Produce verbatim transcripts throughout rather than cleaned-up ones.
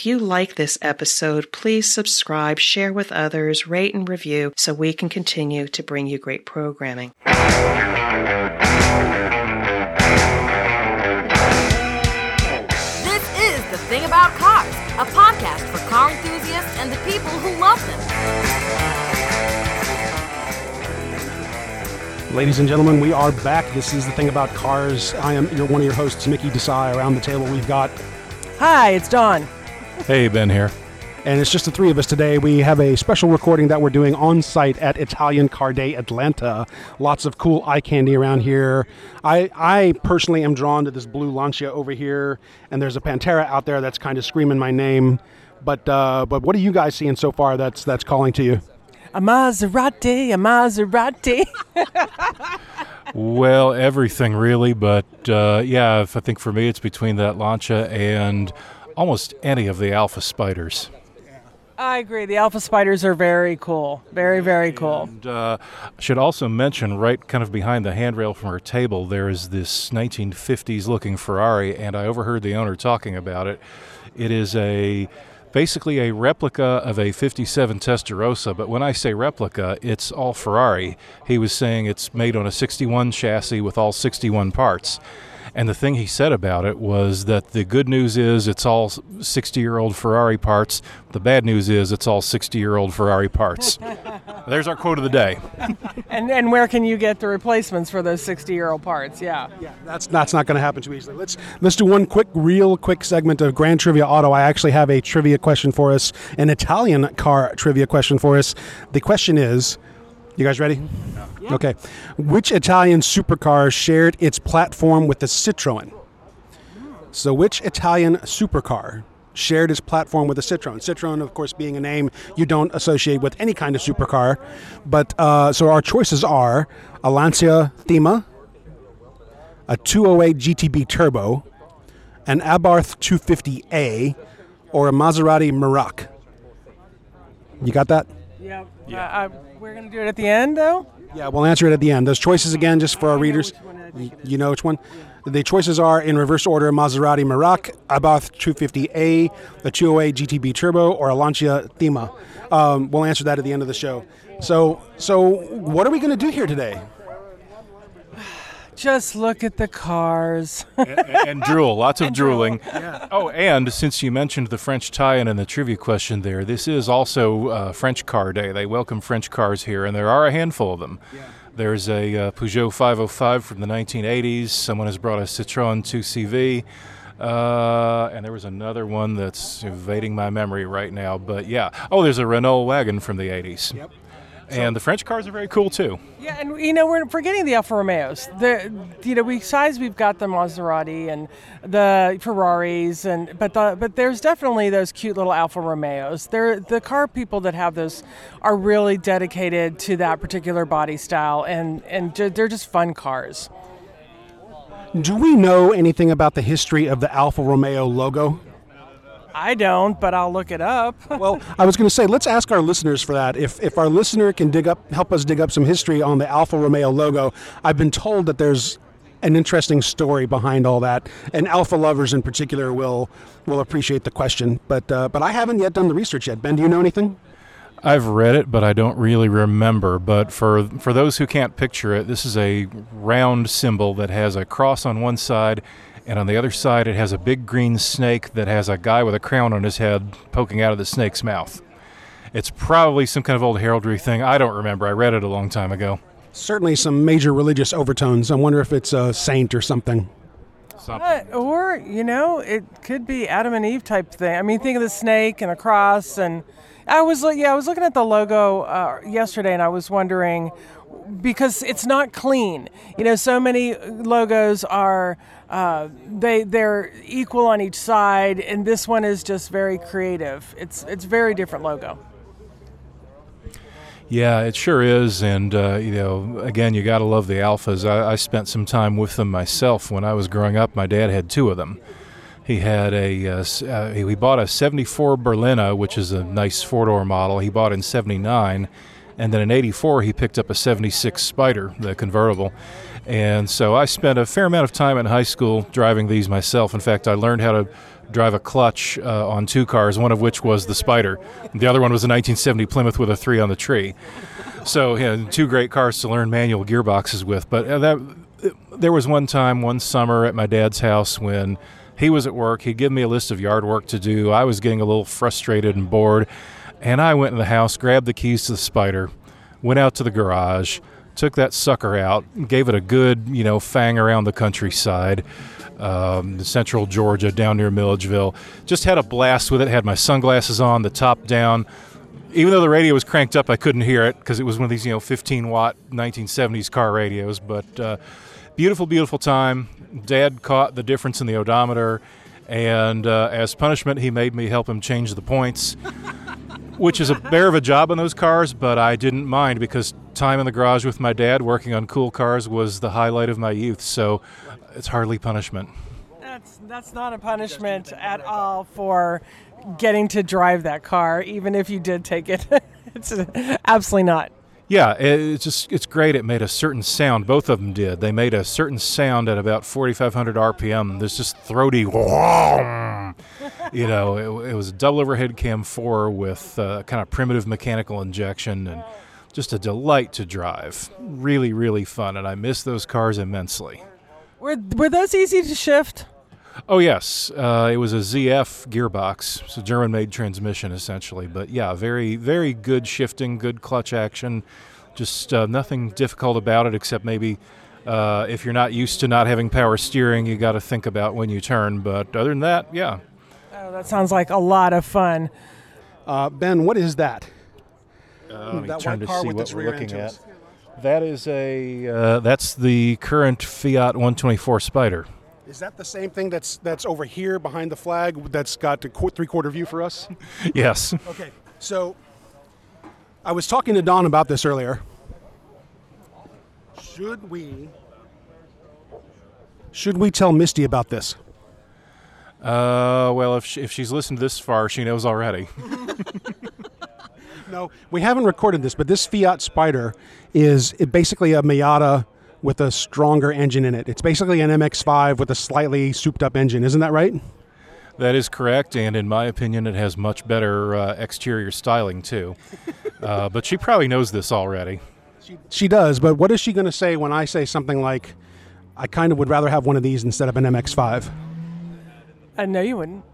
If you like this episode, please subscribe, share with others, rate and review so we can continue to bring you great programming. This is The Thing About Cars, a podcast for car enthusiasts and the people who love them. Ladies and gentlemen, we are back. This is The Thing About Cars. I am your, one of your hosts, Mickey Desai. Around the table, we've got... Hi, it's Don. Hey, Ben here. And it's just the three of us today. We have a special recording that we're doing on site at Italian Car Day Atlanta. Lots of cool eye candy around here. I, I personally am drawn to this blue Lancia over here, and there's a Pantera out there that's kind of screaming my name. But uh, but what are you guys seeing so far that's that's calling to you? A Maserati, a Maserati. Well, everything really, but uh, yeah, if I think for me it's between that Lancia and almost any of the Alpha Spiders. I agree. The Alpha Spiders are very cool. Very, very cool. And uh, I should also mention, right kind of behind the handrail from our table, there is this nineteen fifties looking Ferrari, and I overheard the owner talking about it. It is a basically a replica of a fifty-seven Testarossa, but when I say replica, it's all Ferrari. He was saying it's made on a sixty-one chassis with all sixty-one parts. And the thing he said about it was that the good news is it's all sixty-year-old Ferrari parts. The bad news is it's all sixty-year-old Ferrari parts. There's our quote of the day. And and where can you get the replacements for those sixty-year-old parts? Yeah. Yeah, that's that's not going to happen too easily. Let's let's do one quick, real quick segment of Grand Trivia Auto. I actually have a trivia question for us, an Italian car trivia question for us. The question is, you guys ready? Yeah. Okay. Which Italian supercar shared its platform with the Citroen? So which Italian supercar shared its platform with the Citroen? Citroen, of course, being a name you don't associate with any kind of supercar. But uh, so our choices are a Lancia Thema, a two oh eight G T B Turbo, an Abarth two fifty A, or a Maserati Merak. You got that? Yep. Yeah. Uh, uh, we're going to do it at the end, though? Yeah, we'll answer it at the end. Those choices again, just for our readers. You know which one? The choices are in reverse order: Maserati Merak, Abarth two fifty A, the two oh eight G T B Turbo, or a Lancia Thema. Um, we'll answer that at the end of the show. So, so what are we going to do here today? Just look at the cars. and, and drool, lots of and drooling. Drool. Yeah. Oh, and since you mentioned the French tie-in and the trivia question there, this is also uh, French Car Day. They welcome French cars here, and there are a handful of them. Yeah. There's a uh, Peugeot five oh five from the nineteen eighties. Someone has brought a Citroën two C V. Uh, and there was another one that's evading my memory right now. But, yeah. Oh, there's a Renault wagon from the eighties. Yep. And the French cars are very cool, too. Yeah, and, you know, we're forgetting the Alfa Romeos. The, you know, besides we've got the Maserati and the Ferraris, and but the, but there's definitely those cute little Alfa Romeos. They're, the car people that have those are really dedicated to that particular body style, and, and ju- they're just fun cars. Do we know anything about the history of the Alfa Romeo logo? I don't, but I'll look it up. Well, I was going to say, let's ask our listeners for that. If if our listener can dig up, help us dig up some history on the Alfa Romeo logo. I've been told that there's an interesting story behind all that, and Alfa lovers in particular will will appreciate the question. But uh, but I haven't yet done the research yet. Ben, do you know anything? I've read it, but I don't really remember. But for for those who can't picture it, this is a round symbol that has a cross on one side, and on the other side it has a big green snake that has a guy with a crown on his head poking out of the snake's mouth. It's probably some kind of old heraldry thing. I don't remember. I read it a long time ago. Certainly some major religious overtones. I wonder if it's a saint or something. Uh, or, you know, it could be Adam and Eve type thing. I mean, think of the snake and the cross. And I was, yeah, I was looking at the logo uh, yesterday, and I was wondering, because it's not clean. You know, so many logos are, uh, they, they're equal on each side, and this one is just very creative. It's, it's a very different logo. Yeah, it sure is, and uh, you know, again, you got to love the Alphas. I, I spent some time with them myself when I was growing up. My dad had two of them. He had a uh, uh, he bought a seventy-four Berlina, which is a nice four-door model. He bought in seventy-nine, and then in eighty-four he picked up a seventy-six Spider, the convertible. And so I spent a fair amount of time in high school driving these myself. In fact, I learned how to drive a clutch uh, on two cars, one of which was the Spider. The other one was a nineteen seventy Plymouth with a three on the tree. So, yeah, two great cars to learn manual gearboxes with. But uh, that there was one time, one summer at my dad's house when he was at work. He'd give me a list of yard work to do. I was getting a little frustrated and bored. And I went in the house, grabbed the keys to the Spider, went out to the garage, took that sucker out, gave it a good, you know, fang around the countryside, um, central Georgia, down near Milledgeville. Just had a blast with it, had my sunglasses on, the top down. Even though the radio was cranked up, I couldn't hear it because it was one of these, you know, fifteen watt nineteen seventies car radios. But uh, beautiful, beautiful time. Dad caught the difference in the odometer, and uh, as punishment, he made me help him change the points, which is a bear of a job on those cars, but I didn't mind because time in the garage with my dad working on cool cars was the highlight of my youth, so it's hardly punishment. That's that's not a punishment at all for getting to drive that car, even if you did take it. It's absolutely not. Yeah, it, it's just it's great. It made a certain sound. Both of them did. They made a certain sound at about forty-five hundred R P M. There's just throaty, you know. It, it was a double overhead cam four with uh, kind of primitive mechanical injection, and just a delight to drive. Really, really fun, and I miss those cars immensely. Were were those easy to shift? Oh, yes. Uh, it was a Z F gearbox, so German-made transmission, essentially. But, yeah, very, very good shifting, good clutch action. Just uh, nothing difficult about it except maybe uh, if you're not used to not having power steering, you got to think about when you turn. But other than that, yeah. Oh, that sounds like a lot of fun. Uh, Ben, what is that? Uh, let me that turn white to car see with what its we're rear looking end to at. us. That is a, uh, that's the current Fiat one twenty-four Spider. Is that the same thing that's that's over here behind the flag that's got the qu- three-quarter view for us? Yes. Okay, so I was talking to Don about this earlier. Should we should we tell Misty about this? Uh, well, if she, if she's listened this far, she knows already. No, we haven't recorded this, but this Fiat Spider is it basically a Miata with a stronger engine in it. It's basically an M X five with a slightly souped-up engine. Isn't that right? That is correct, and in my opinion, it has much better uh, exterior styling, too. uh, but she probably knows this already. She, she does, but what is she going to say when I say something like, I kind of would rather have one of these instead of an M X five? I know you wouldn't.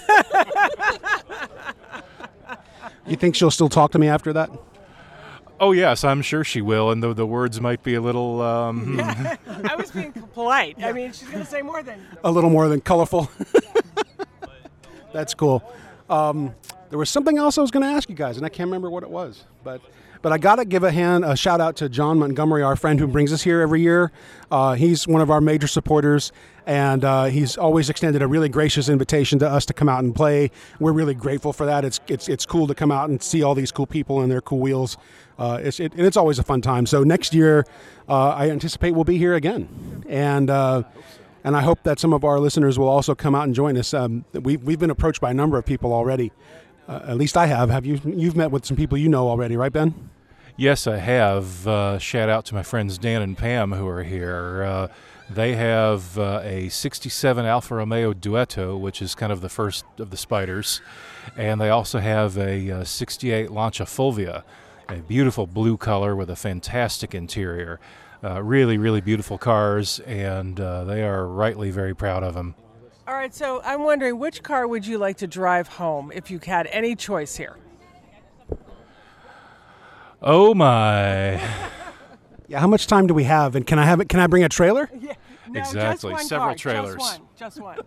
You think she'll still talk to me after that? Oh, yes, I'm sure she will, and the, the words might be a little... Um, Yeah. I was being polite. I mean, she's going to say more than... A little more than colorful. That's cool. Um, there was something else I was going to ask you guys, and I can't remember what it was. But but I got to give a hand, a shout out to John Montgomery, our friend who brings us here every year. Uh, he's one of our major supporters, and uh, he's always extended a really gracious invitation to us to come out and play. We're really grateful for that. It's it's it's cool to come out and see all these cool people and their cool wheels. Uh, it's it, and it's always a fun time. So next year, uh, I anticipate we'll be here again, and. Uh, And I hope that some of our listeners will also come out and join us. Um, we've, we've been approached by a number of people already. Uh, at least I have. Have you? You've met with some people you know already, right, Ben? Yes, I have. Uh, shout out to my friends Dan and Pam who are here. Uh, they have uh, a sixty-seven Alfa Romeo Duetto, which is kind of the first of the Spiders. And they also have a uh, sixty-eight Lancia Fulvia, a beautiful blue color with a fantastic interior. Uh, really, really beautiful cars, and uh, they are rightly very proud of them. All right, so I'm wondering, which car would you like to drive home if you had any choice here? Oh, my. Yeah. How much time do we have? And can I have it? Can I bring a trailer? Yeah, no, Exactly, just one several car, trailers. Just one, just one.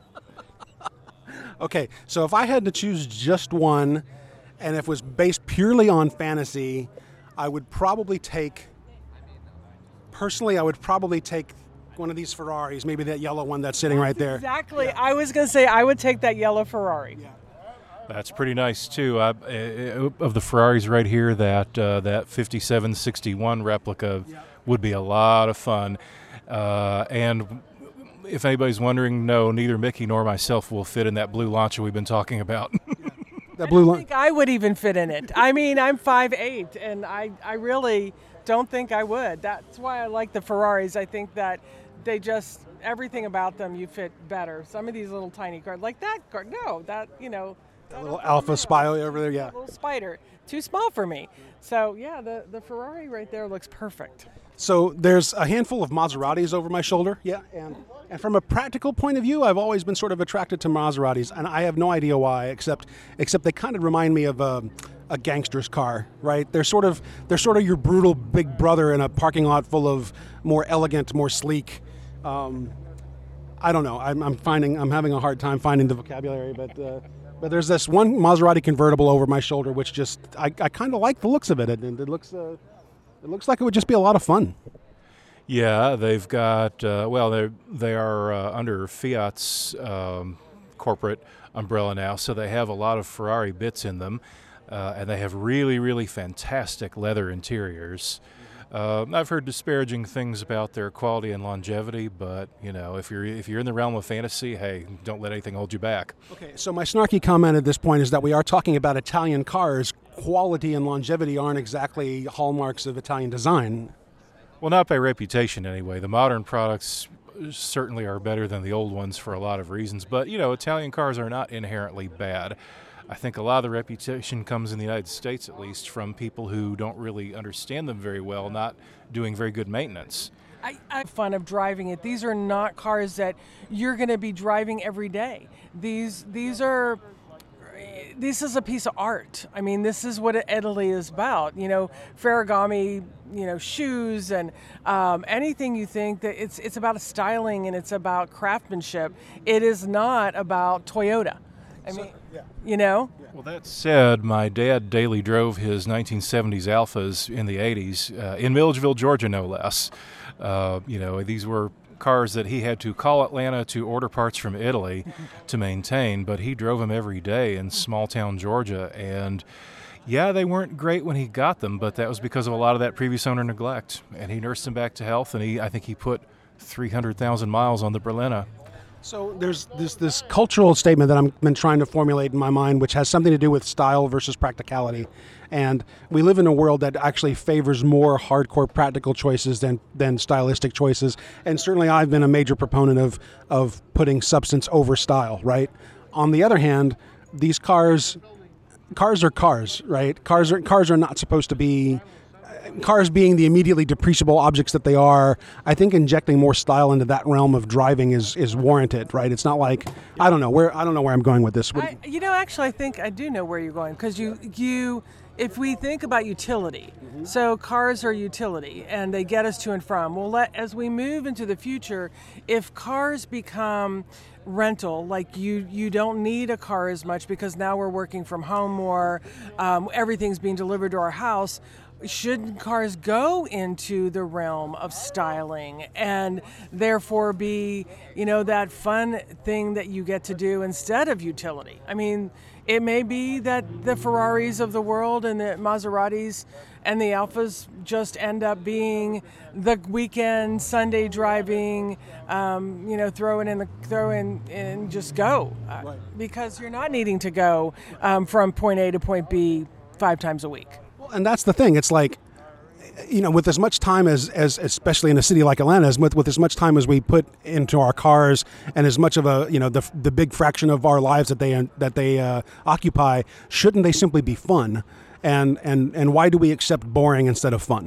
Okay. So if I had to choose just one, and if it was based purely on fantasy, I would probably take. Personally, I would probably take one of these Ferraris, maybe that yellow one that's sitting right there. Exactly. I was going to say I would take that yellow Ferrari. Yeah. That's pretty nice, too. Uh, uh, of the Ferraris right here, that uh, that fifty-seven sixty-one replica Yeah. would be a lot of fun. Uh, and if anybody's wondering, no, neither Mickey nor myself will fit in that blue Lancia we've been talking about. That blue I line. think I would even fit in it. I mean, I'm five eight, and I, I really don't think I would. That's why I like the Ferraris. I think that they just, everything about them you fit better. Some of these little tiny cars, like that car, no, that, you know. That little Alfa Spy over there, yeah. That little Spider, too small for me. So yeah, the, the Ferrari right there looks perfect. So there's a handful of Maseratis over my shoulder, yeah, and and from a practical point of view, I've always been sort of attracted to Maseratis, and I have no idea why, except except they kind of remind me of a, a gangster's car, right? They're sort of they're sort of your brutal big brother in a parking lot full of more elegant, more sleek. Um, I don't know. I'm, I'm finding I'm having a hard time finding the vocabulary, but. Uh, But there's this one Maserati convertible over my shoulder, which just I, I kind of like the looks of it, and it looks uh, it looks like it would just be a lot of fun. Yeah, they've got uh, well, they they are uh, under Fiat's um, corporate umbrella now, so they have a lot of Ferrari bits in them, uh, and they have really really fantastic leather interiors. Uh, I've heard disparaging things about their quality and longevity, but you know, if you're if you're in the realm of fantasy, hey, don't let anything hold you back. Okay, so my snarky comment at this point is that we are talking about Italian cars. Quality and longevity aren't exactly hallmarks of Italian design. Well, not by reputation anyway. The modern products certainly are better than the old ones for a lot of reasons, but you know, Italian cars are not inherently bad. I think a lot of the reputation comes in the United States, at least, from people who don't really understand them very well, not doing very good maintenance. I, I have fun of driving it. These are not cars that you're going to be driving every day. These these are this is a piece of art. I mean, this is what Italy is about. You know, Ferragamo, you know, shoes and um, anything you think that it's it's about styling and it's about craftsmanship. It is not about Toyota. I mean, yeah. you know? Well, that said, my dad daily drove his nineteen seventies Alphas in the eighties, uh, in Milledgeville, Georgia, no less. Uh, you know, these were cars that he had to call Atlanta to order parts from Italy to maintain, but he drove them every day in small-town Georgia. And, yeah, they weren't great when he got them, but that was because of a lot of that previous owner neglect. And he nursed them back to health, and he I think he put three hundred thousand miles on the Berlina. So there's this this cultural statement that I've been trying to formulate in my mind, which has something to do with style versus practicality. And we live in a world that actually favors more hardcore practical choices than, than stylistic choices. And certainly I've been a major proponent of, of putting substance over style, right? On the other hand, these cars, cars are cars, right? Cars are cars are not supposed to be... Cars being the immediately depreciable objects that they are, I think injecting more style into that realm of driving is, is warranted, right? It's not like I don't know where I don't know where I'm going with this. I, you know, actually, I think I do know where you're going because you you if we think about utility, mm-hmm. so cars are utility and they get us to and from. Well, let, as we move into the future, if cars become rental, like you you don't need a car as much because now we're working from home more, um, everything's being delivered to our house. Shouldn't cars go into the realm of styling and therefore be, you know, that fun thing that you get to do instead of utility? I mean, it may be that the Ferraris of the world and the Maseratis and the Alphas just end up being the weekend Sunday driving, um, you know, throw it in the throw in and just go, uh, right. Because you're not needing to go um, from point A to point B five times a week. And that's the thing. It's like, you know, with as much time as, as especially in a city like Atlanta, as with, with as much time as we put into our cars and as much of a, you know, the the big fraction of our lives that they that they uh, occupy, shouldn't they simply be fun? And and and why do we accept boring instead of fun?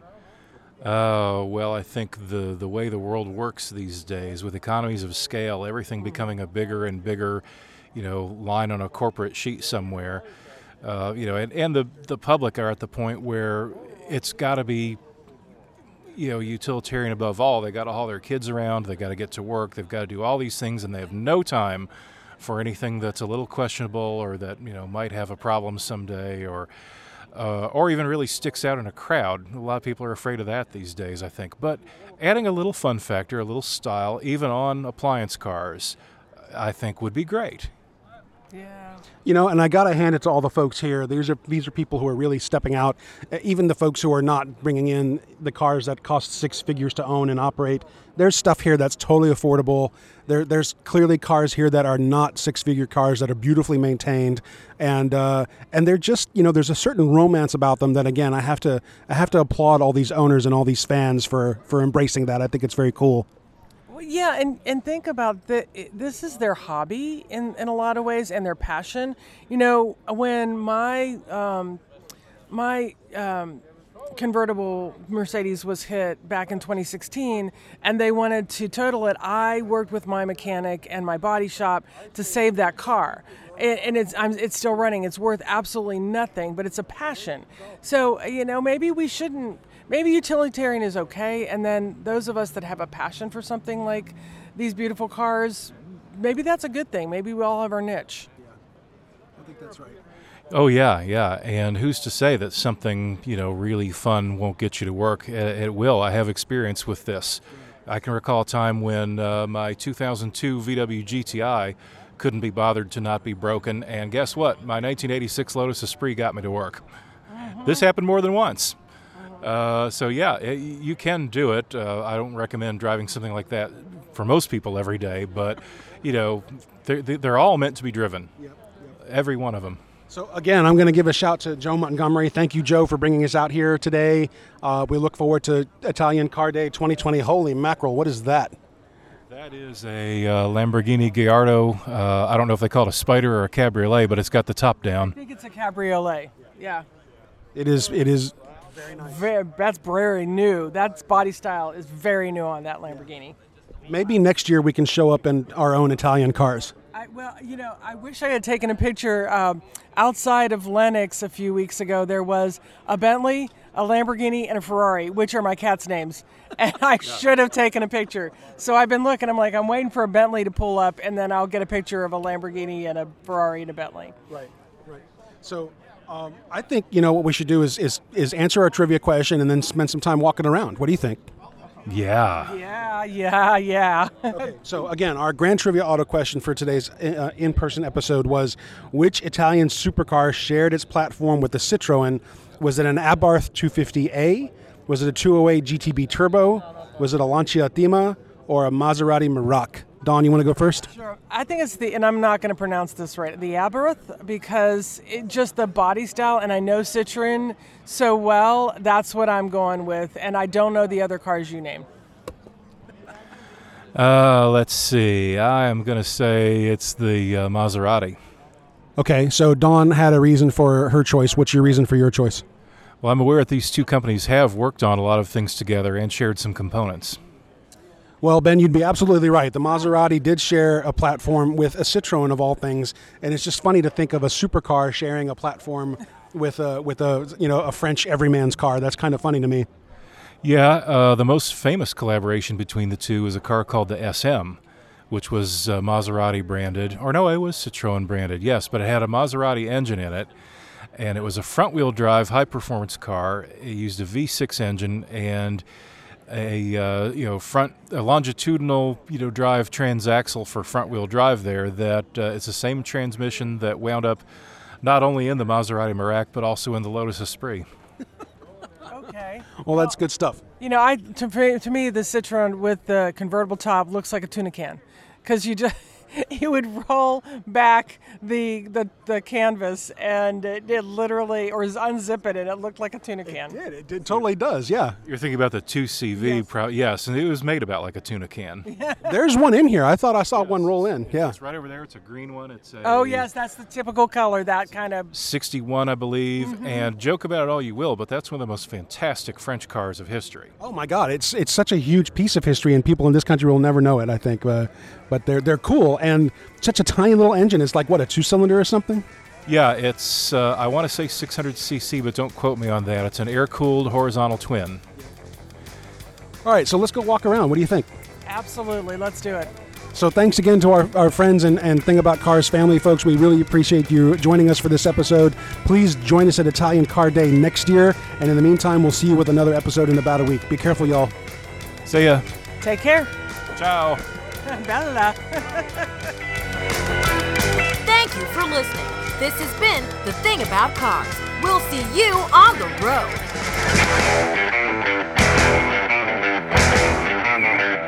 Uh, well, I think the, the way the world works these days, with economies of scale, everything becoming a bigger and bigger, you know, line on a corporate sheet somewhere. Uh, you know, and, and the, the public are at the point where it's got to be, you know, utilitarian above all. They got to haul their kids around. They got to get to work. They've got to do all these things, and they have no time for anything that's a little questionable or that, you know, might have a problem someday or uh, or even really sticks out in a crowd. A lot of people are afraid of that these days, I think. But adding a little fun factor, a little style, even on appliance cars, I think would be great. Yeah. You know, and I got to hand it to all the folks here. These are these are people who are really stepping out. Even the folks who are not bringing in the cars that cost six figures to own and operate. There's stuff here that's totally affordable. There, there's clearly cars here that are not six-figure cars that are beautifully maintained, and uh, and they're just, you know, there's a certain romance about them that, again, I have to I have to applaud all these owners and all these fans for for embracing that. I think it's very cool. Well, yeah, and, and think about that. This is their hobby in, in a lot of ways, and their passion. You know, when my um, my um, convertible Mercedes was hit back in twenty sixteen, and they wanted to total it, I worked with my mechanic and my body shop to save that car. And, and it's I'm, it's still running. It's worth absolutely nothing, but it's a passion. So, you know, maybe we shouldn't. Maybe utilitarian is okay, and then those of us that have a passion for something like these beautiful cars, maybe that's a good thing. Maybe we all have our niche. Yeah, I think that's right. Oh, yeah, yeah. And who's to say that something, you know, really fun won't get you to work? It, it will. I have experience with this. I can recall a time when uh, my two thousand two V W G T I couldn't be bothered to not be broken, and guess what? My nineteen eighty-six Lotus Esprit got me to work. Uh-huh. This happened more than once. Uh, so, yeah, it, you can do it. Uh, I don't recommend driving something like that for most people every day, but, you know, they're, they're all meant to be driven, yep, yep. Every one of them. So, again, I'm going to give a shout to Joe Montgomery. Thank you, Joe, for bringing us out here today. Uh, we look forward to Italian Car Day twenty twenty. Holy mackerel, what is that? That is a uh, Lamborghini Gallardo. Uh, I don't know if they call it a Spider or a Cabriolet, but it's got the top down. I think it's a Cabriolet, yeah. It is, it is... Very nice. Very, that's very new. That body style is very new on that Lamborghini. Maybe next year we can show up in our own Italian cars. I, well, you know, I wish I had taken a picture. Um, outside of Lenox a few weeks ago, there was a Bentley, a Lamborghini, and a Ferrari, which are my cat's names. And I should have taken a picture. So I've been looking. I'm like, I'm waiting for a Bentley to pull up, and then I'll get a picture of a Lamborghini and a Ferrari and a Bentley. Right, right. So... Um, I think, you know, what we should do is, is is answer our trivia question and then spend some time walking around. What do you think? Yeah. Yeah, yeah, yeah. Okay, so again, our grand trivia auto question for today's uh, in-person episode was, which Italian supercar shared its platform with the Citroen? Was it an Abarth two fifty A? Was it a two oh eight G T B Turbo? Was it a Lancia Thema or a Maserati Merak? Dawn, you want to go first? Sure. I think it's the, and I'm not going to pronounce this right, the Abarth, because it just the body style, and I know Citroen so well, that's what I'm going with, and I don't know the other cars you name. Uh, let's see. I am going to say it's the uh, Maserati. Okay, so Dawn had a reason for her choice. What's your reason for your choice? Well, I'm aware that these two companies have worked on a lot of things together and shared some components. Well, Ben, you'd be absolutely right. The Maserati did share a platform with a Citroen of all things, and it's just funny to think of a supercar sharing a platform with a with a you know a French everyman's car. That's kind of funny to me. Yeah, uh, the most famous collaboration between the two is a car called the S M, which was uh, Maserati branded, or no, it was Citroen branded. Yes, but it had a Maserati engine in it, and it was a front-wheel drive, high-performance car. It used a V six engine and a uh, you know front a longitudinal you know drive transaxle for front wheel drive there that uh, it's the same transmission that wound up not only in the Maserati Merak but also in the Lotus Esprit. Okay. Well, that's good stuff. You know, I to, to me the Citroen with the convertible top looks like a tuna can, because you just you would roll back the the, the canvas and it, it literally, or unzip it, and it looked like a tuna can. It did. It, it totally does, yeah. You're thinking about the two C V, yes. Pro- yes, and it was made about like a tuna can. There's one in here. I thought I saw yes. one roll in. Yeah. It's right over there. It's a green one. It's a oh, yes, that's the typical color, that kind of... sixty-one, I believe, mm-hmm. and joke about it all you will, but that's one of the most fantastic French cars of history. Oh, my God. It's it's such a huge piece of history, and people in this country will never know it, I think. Uh, but they're they're cool, and such a tiny little engine. It's like, what, a two-cylinder or something? Yeah, it's, uh, I want to say six hundred c c, but don't quote me on that. It's an air-cooled horizontal twin. All right, so let's go walk around. What do you think? Absolutely. Let's do it. So thanks again to our, our friends and, and Thing About Cars family, folks. We really appreciate you joining us for this episode. Please join us at Italian Car Day next year. And in the meantime, we'll see you with another episode in about a week. Be careful, y'all. See ya. Take care. Ciao. Bella. Thank you for listening. This has been The Thing About Cars. We'll see you on the road.